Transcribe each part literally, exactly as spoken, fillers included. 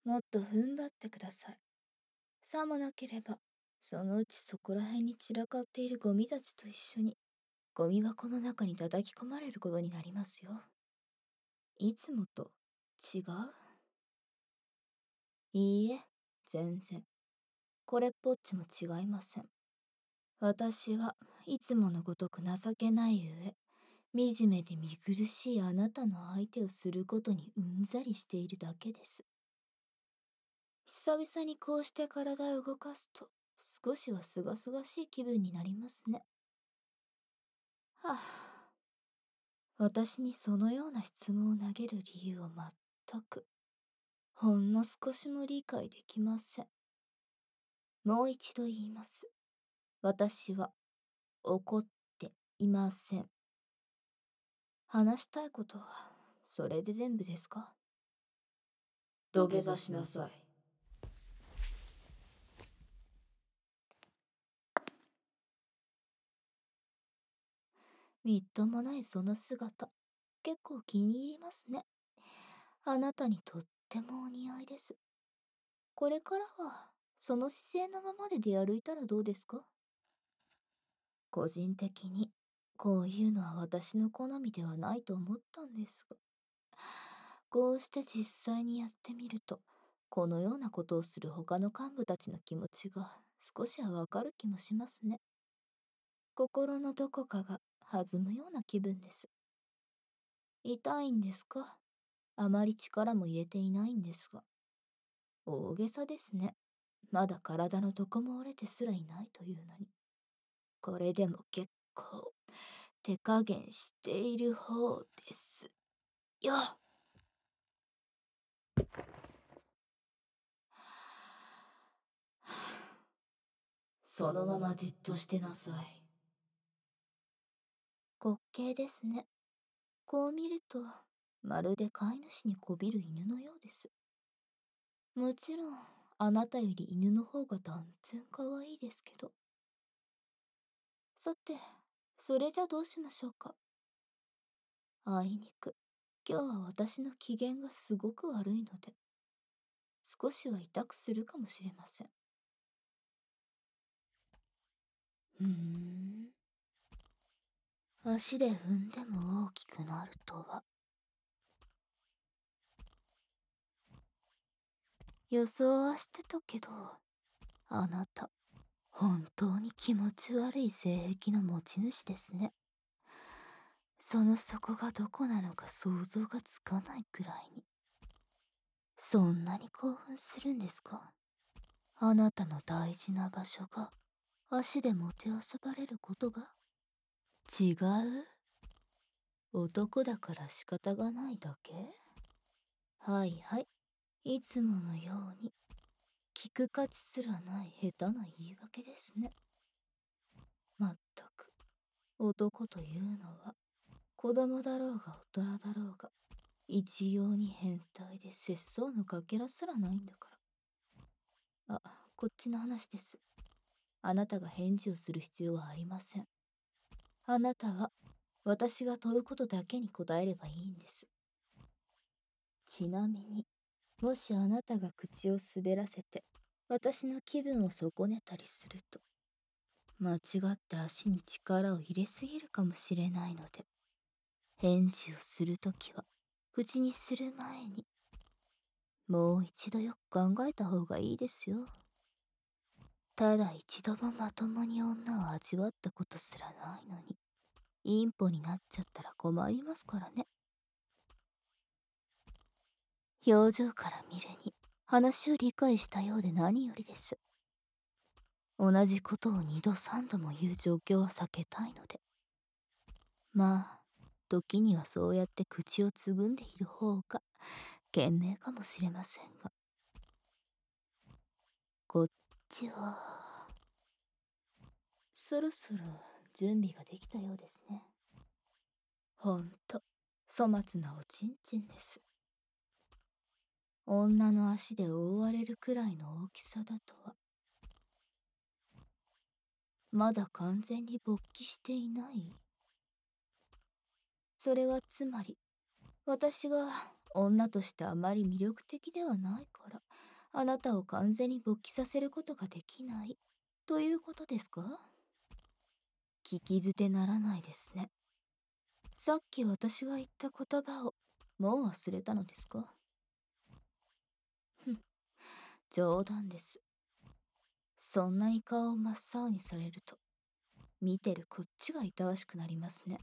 もっと踏ん張ってください。さもなければ、そのうちそこら辺に散らかっているゴミたちと一緒に、ゴミ箱の中に叩き込まれることになりますよ。いつもと違う？いいえ、全然。これっぽっちも違いません。私はいつものごとく情けない上、惨めで見苦しいあなたの相手をすることにうんざりしているだけです。久々にこうして体を動かすと、少しはすがすがしい気分になりますね。はあ、私にそのような質問を投げる理由を全く、ほんの少しも理解できません。もう一度言います。私は怒っていません。話したいことは、それで全部ですか？ 土下座しなさい。 みっともないその姿、結構気に入りますね。あなたにとってもお似合いです。これからは、その姿勢のままで出歩いたらどうですか？個人的に、こういうのは私の好みではないと思ったんですが、こうして実際にやってみると、このようなことをする他の幹部たちの気持ちが少しはわかる気もしますね。心のどこかが弾むような気分です。痛いんですか？あまり力も入れていないんですが。大げさですね。まだ体のどこも折れてすらいないというのに。これでも結構手加減している方ですよ。 そのままじっとしてなさい。 滑稽ですね。こう見ると、まるで飼い主にこびる犬のようです。もちろん、あなたより犬の方が断然可愛いですけど。さて、それじゃどうしましょうか。あいにく、今日は私の機嫌がすごく悪いので、少しは痛くするかもしれません。うーん。足で踏んでも大きくなるとは。予想はしてたけど、あなた、本当に気持ち悪い性癖の持ち主ですね。その底がどこなのか想像がつかないくらいに。そんなに興奮するんですか？あなたの大事な場所が足でもてあそばれることが。違う？男だから仕方がないだけ？はいはい、いつものように聞く価値すらない下手な言い訳ですね。まったく、男というのは子供だろうが大人だろうが一様に変態で節操のかけらすらないんだから。あ、こっちの話です。あなたが返事をする必要はありません。あなたは私が問うことだけに答えればいいんです。ちなみに、もしあなたが口を滑らせて私の気分を損ねたりすると、間違って足に力を入れすぎるかもしれないので、返事をするときは口にする前にもう一度よく考えた方がいいですよ。ただ一度もまともに女を味わったことすらないのに、インポになっちゃったら困りますからね。表情から見るに話を理解したようで何よりです。同じことを二度三度も言う状況は避けたいので。まあ、時にはそうやって口をつぐんでいる方が賢明かもしれませんが。こっちは、そろそろ準備ができたようですね。ほんと、粗末なおちんちんです。女の足で覆われるくらいの大きさだとは。まだ完全に勃起していない？それはつまり、私が女としてあまり魅力的ではないから、 あなたを完全に勃起させることができないということですか？聞き捨てならないですね。さっき私が言った言葉をもう忘れたのですか？ふん、冗談です。そんなに顔を真っ青にされると、見てるこっちが痛わしくなりますね。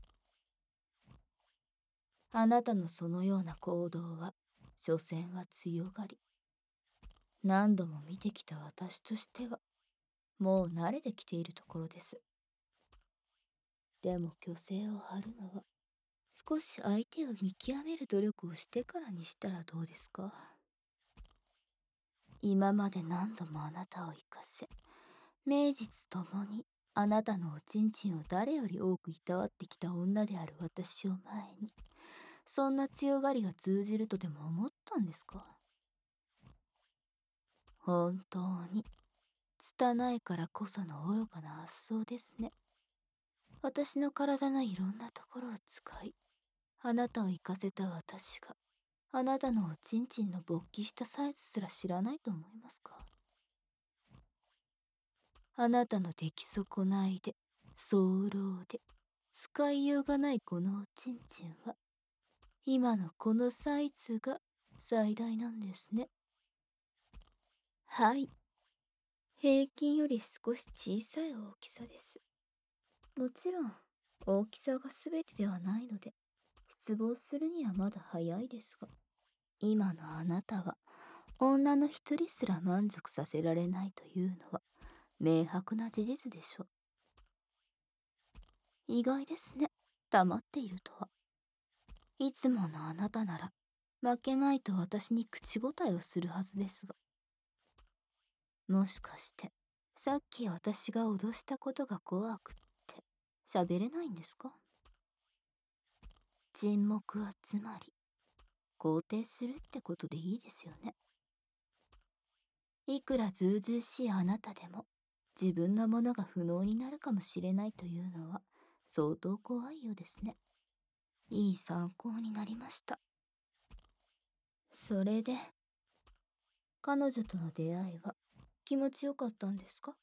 あなたのそのような行動は、所詮は強がり。何度も見てきた私としては、もう慣れてきているところです。でも虚勢を張るのは、少し相手を見極める努力をしてからにしたらどうですか？今まで何度もあなたを生かせ、名実ともにあなたのおちんちんを誰より多くいたわってきた女である私を前に、そんな強がりが通じるとでも思ったんですか？本当に拙いからこその愚かな発想ですね。私の体のいろんなところを使い、あなたを生かせた私が、あなたのおちんちんの勃起したサイズすら知らないと思いますか？あなたの出来損ないで、早漏で、使いようがないこのおちんちんは、今のこのサイズが最大なんですね。はい。平均より少し小さい大きさです。もちろん、大きさが全てではないので、失望するにはまだ早いですが、今のあなたは、女の一人すら満足させられないというのは、明白な事実でしょう。意外ですね。黙っているとは。いつものあなたなら、負けまいと私に口答えをするはずですが。もしかして、さっき私が脅したことが怖くって、喋れないんですか？沈黙はつまり、肯定するってことでいいですよね。いくらずうずうしいあなたでも、自分のものが不能になるかもしれないというのは、相当怖いようですね。いい参考になりました。それで、彼女との出会いは気持ちよかったんですか？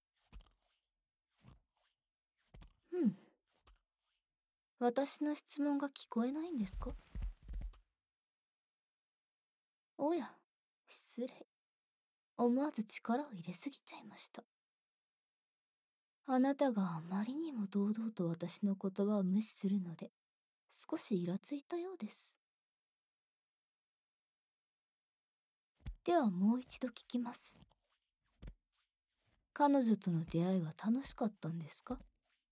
うん。私の質問が聞こえないんですか？おや、失礼。思わず力を入れすぎちゃいました。あなたがあまりにも堂々と私の言葉を無視するので、少しイラついたようです。ではもう一度聞きます。彼女との出会いは楽しかったんですか？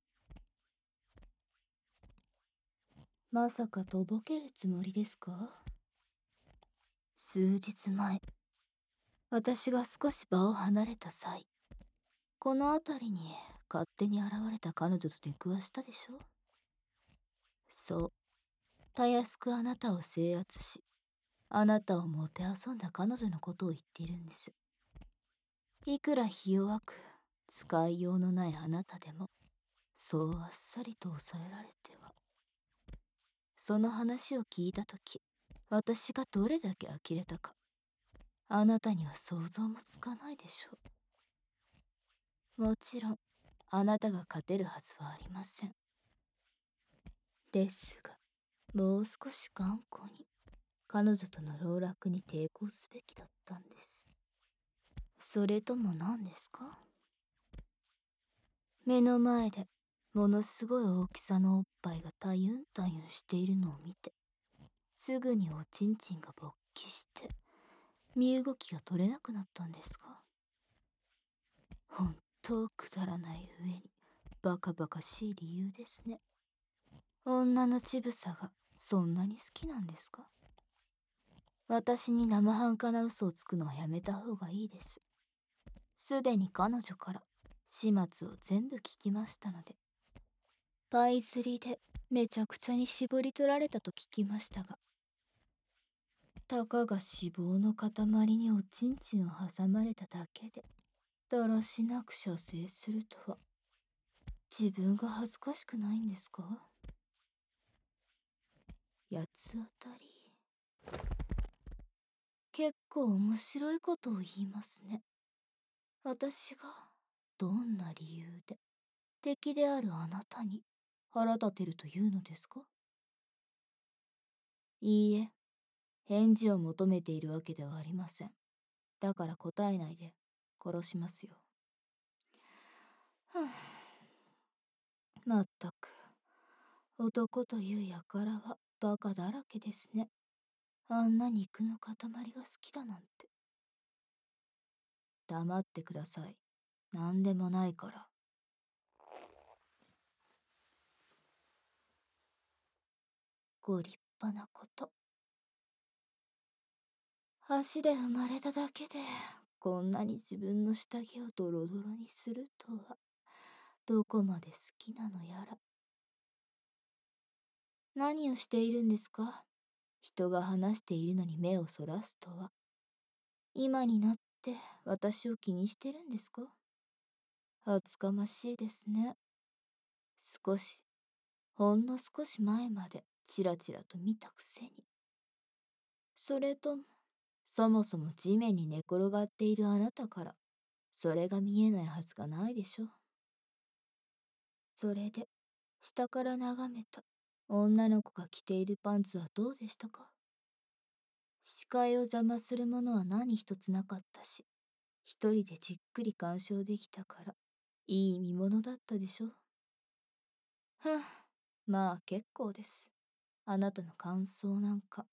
まさかとぼけるつもりですか？数日前、私が少し場を離れた際、この辺りに勝手に現れた彼女と出くわしたでしょ？そう、たやすくあなたを制圧し、あなたをもてあそんだ彼女のことを言っているんです。いくらひ弱く、使いようのないあなたでも、そうあっさりと抑えられては。その話を聞いたとき、私がどれだけ呆れたか、あなたには想像もつかないでしょう。もちろん、あなたが勝てるはずはありません。ですが、もう少し頑固に、彼女との籠絡に抵抗すべきだったんです。それとも何ですか？目の前で、ものすごい大きさのおっぱいがたゆんたゆんしているのを見て、すぐにおちんちんが勃起して、身動きが取れなくなったんですか？本当くだらない上に、バカバカしい理由ですね。女の乳房がそんなに好きなんですか？私に生半可な嘘をつくのはやめた方がいいです。すでに彼女から始末を全部聞きましたので。パイ釣りでめちゃくちゃに絞り取られたと聞きましたが、たかが脂肪の塊におちんちんを挟まれただけで、だらしなく射精するとは、自分が恥ずかしくないんですか？八つ当たり。 結構面白いことを言いますね。私がどんな理由で敵であるあなたに腹立てるというのですか？いいえ、返事を求めているわけではありません。だから答えないで殺しますよ。はぁ、まったく、男という輩はバカだらけですね。あんな肉の塊が好きだなんて。黙ってください。なんでもないから。ご立派なこと。足で生まれただけで、こんなに自分の下着をドロドロにするとは、どこまで好きなのやら。何をしているんですか？人が話しているのに目をそらすとは。今になって私を気にしてるんですか？厚かましいですね。少し、ほんの少し前までチラチラと見たくせに。それとも、そもそも地面に寝転がっているあなたから、それが見えないはずがないでしょ。それで、下から眺めた女の子が着ているパンツはどうでしたか？視界を邪魔するものは何一つなかったし、一人でじっくり鑑賞できたから、いい見物だったでしょ。ふん、まあ結構です。あなたの感想なんか。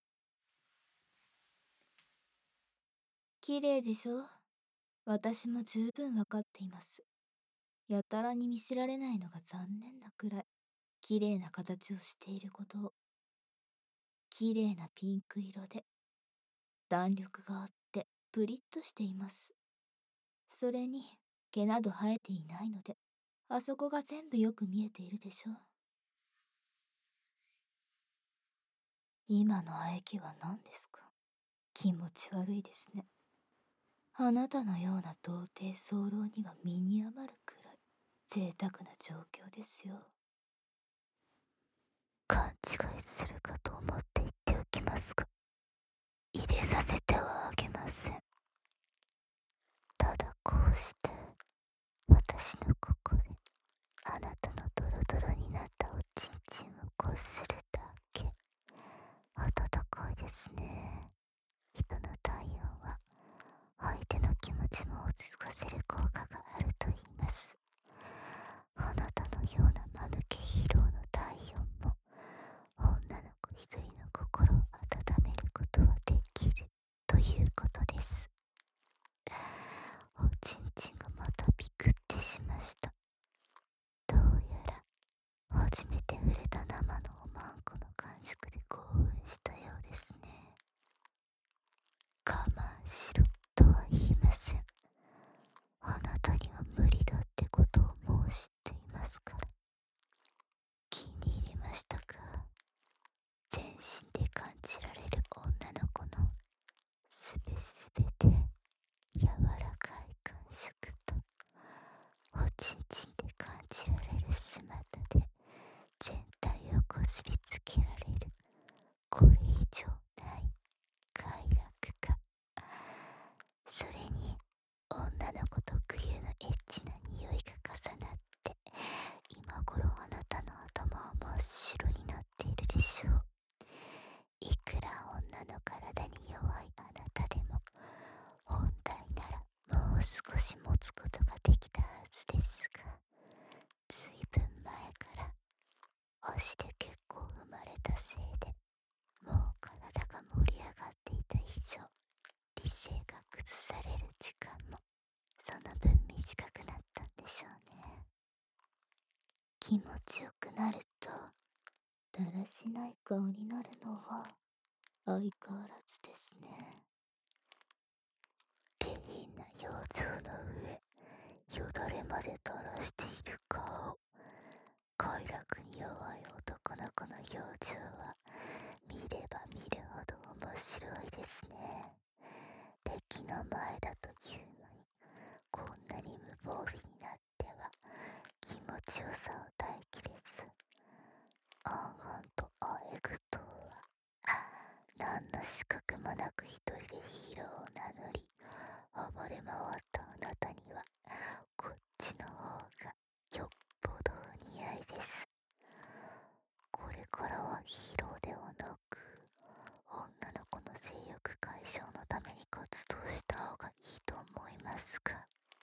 綺麗でしょ？私も十分わかっています。やたらに見せられないのが残念なくらい、綺麗な形をしていることを。綺麗なピンク色で、弾力があってプリッとしています。それに毛など生えていないので、あそこが全部よく見えているでしょう。今の喘ぎは何ですか？気持ち悪いですね。あなたのような童貞早漏には身に余るくらい贅沢な状況ですよ。勘違いするかと思って言っておきますが、入れさせてはあげません。ただこうして私のここであなたのドロドロになったおちんちんをこするだけ。温かいですね。人の体温は相手の気持ちも落ち着かせる効果があると言います。あなたのような間抜けヒーローの体温も女の子一人の心を温めることはできるということです。おちんちんがまたビクってしました。どうやら初めて触れた生のおまんこの感触で興奮したようですね。我慢しろとは言いません。あなたには無理だってことを申していますから。気に入りましたか？全身で感じられる女の子のすべすべで柔らかい感触と、おちんちんで感じられるスマタで全体をこすりつけられる、これ以上ない快楽が。それに女の子特有のエッチな匂いが重なって、今頃あなたの頭は真っ白になっているでしょう。いくら女の体に弱いあなたでも、本来ならもう少し持つことができたはずですが、ずいぶん前から足で結構生まれたせいで、もう体が盛り上がっていた以上、理性が崩される時間もその分短くなったんでしょうね。気持ちよくなるとだらしない顔になるのは相変わらずですね。下品な表情の上、よだれまで垂らしている顔。快楽に弱い男の子の表情は見れば見るほど面白いですね。敵の前だというのに、こんなに無防備になっては気持ちよさを耐えきれず、あんあんとあえぐとは何の資格ももなく一人でヒーローを名乗り暴れ回ったあなたにはこっちの方がよっぽどお似合いです。これからはヒーローではなく女の子の性欲解消のために活動した方がいいと思いますが、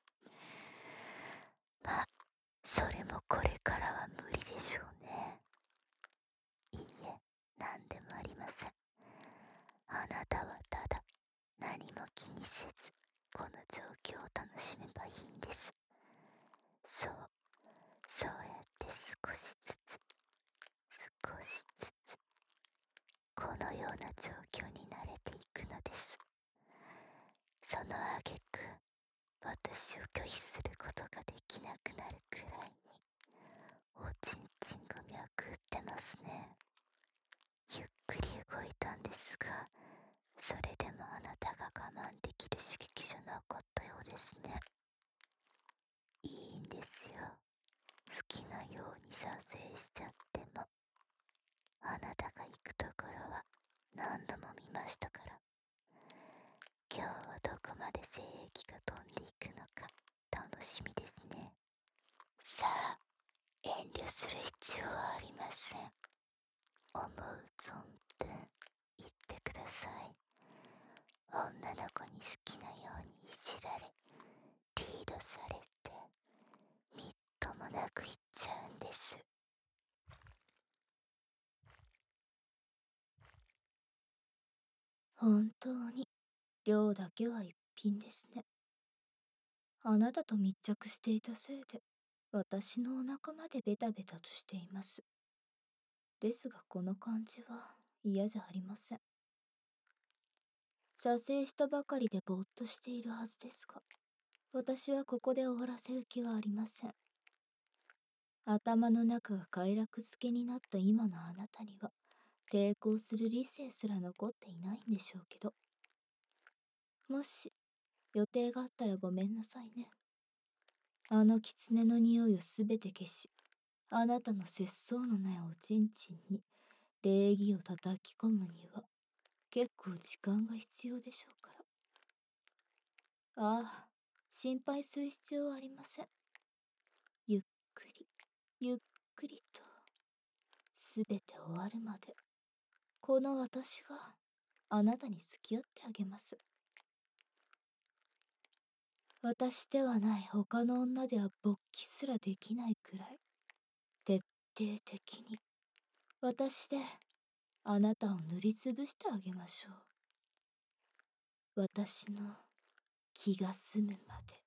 まあそれもこれからは無理でしょうね。いいえ、なんでもありません。あなたはただ何も気にせずこの状況を楽しめばいいんです。そう、そうやって少しずつ少しずつこのような状況に慣れていくのです。その挙句私を拒否することができなくなるくらいにおちんちんが脈打ってますね。ゆっくり動いたんですが、それでもあなたが我慢できる刺激じゃなかったようですね。いいんですよ。好きなように射精しちゃっても。あなたが行くところは何度も見ましたから。今日はどこまで精液が飛んでいくのか楽しみですね。さあ、遠慮する必要はありません。思う存分言ってください。女の子に好きなようにいじられリードされてみっともなく言っちゃうんです。本当に量だけは一品ですね。あなたと密着していたせいで私のお腹までベタベタとしています。ですがこの感じは嫌じゃありません。射精したばかりでぼーっとしているはずですが、私はここで終わらせる気はありません。頭の中が快楽付けになった今のあなたには抵抗する理性すら残っていないんでしょうけど、もし予定があったらごめんなさいね。あの狐の匂いをすべて消し、あなたの節操のないおちんちんに礼儀を叩き込むには結構時間が必要でしょうから。ああ、心配する必要はありません。ゆっくりゆっくりとすべて終わるまでこの私があなたに付き合ってあげます。私ではない他の女では勃起すらできないくらい徹底的に私であなたを塗りつぶしてあげましょう。私の気が済むまで。